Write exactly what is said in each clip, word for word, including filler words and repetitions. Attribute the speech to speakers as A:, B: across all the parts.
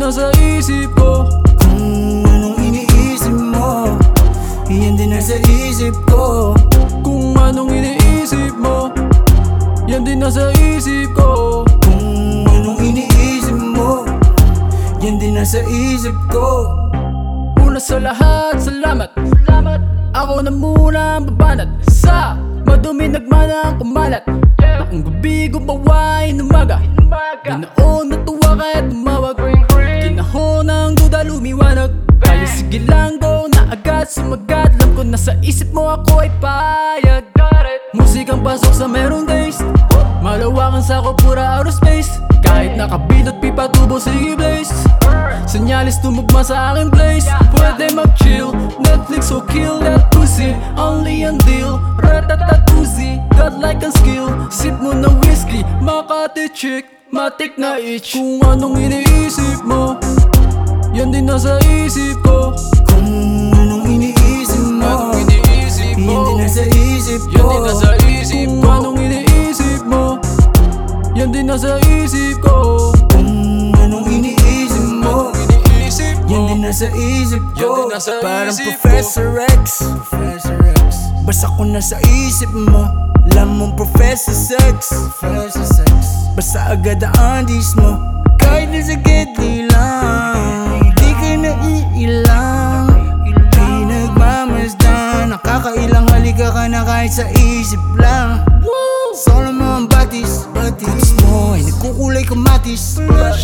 A: nasa isip ko.
B: Kung anong iniisip mo, yan din nasa isip ko.
A: Kung anong iniisip mo, yan din nasa isip ko.
B: Kung anong iniisip mo, yan din nasa isip ko.
A: Una sa lahat, salamat. Ako na muna ang babanat sa madumi nagmanang kumalat. Ang gabi gumaway ng umaga, ganoon natuwa kahit tumawag. Kinahon ng duda lumiwanag, kaya sige lang go na agad sumagat. Alam ko na sa isip mo ako ay payag. Musikang pasok sa merong days, malawakan sa ko pura outer space. Kahit nakabilot pipa tubo sige blaze, senyalis tumugma sa aking place. Pwede mag-chill, Netflix o kill that pussy. Only on deal, ratatatuzi. Got like a skill, sip mo na whiskey. Makati chick, matik na itch. Kung anong iniisip mo, yan din nasa isip ko.
B: Kung anong iniisip mo,
A: Anong iniisip
B: yan
A: mo,
B: din nasa isip ko.
A: yan din nasa isip ko. Kung anong iniisip mo, yan din nasa isip ko.
B: Kung anong iniisip mo,
A: Iniisip
B: yan
A: mo,
B: din nasa isip
A: yan
B: ko.
A: din nasa
B: Parang
A: isip ko.
B: Professor X, Professor X. Basta ko nasa isip mo, alam mong Professor Sex, Professor Sex. Basta agad ang andis mo, kahit na sa gitli lang, di ka naiilang. Di nagmamasdan, nakakailang halika ka na kahit sa isip lang. Solo mo ang batis, kutis mo ay nagkukulay kamatis.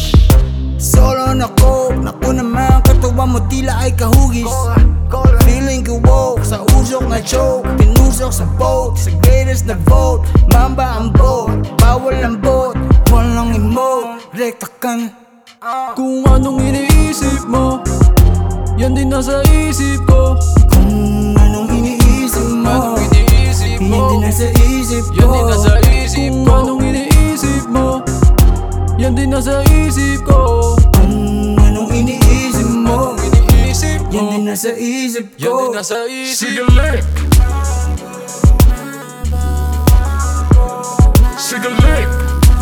B: Solo na coke, naku naman katawan mo tila ay kahugis. Feeling ko woke, sa usok na choke, tinusok sa boat, sa greatest na vote. Mamba ang boat, bawal ang boat, walang emote, rektakan.
A: Kung anong iniisip mo, yan din nasa isip ko.
B: Kung anong iniisip mo,
A: Anong iniisip
B: yan
A: mo,
B: din nasa isip
A: yan din
B: ko.
A: nasa isip
B: Kung
A: ko. Anong iniisip mo, yan din nasa isip ko.
B: Kung anong iniisip mo,
A: Iniisip
B: yan
A: mo,
B: din nasa isip
A: yan din
B: ko.
A: nasa isip.
C: Sige lick. Sige lick.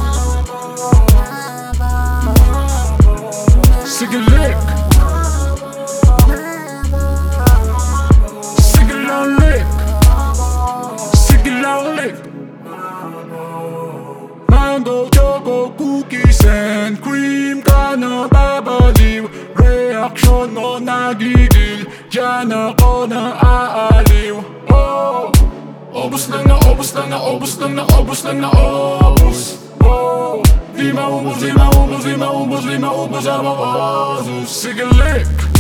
C: Sige lick. Sige lang lick. Sige lang lick. Mango, choco, cookies and cream ka na babaliw. Reaksyon mo nagigil, diyan ako na aaliw. Oh, obos lang na obos lang na obos lang na obos lang na obos. Oh, di maubos, di maubos, di maubos, di maubos ang mga osos. Sige lick.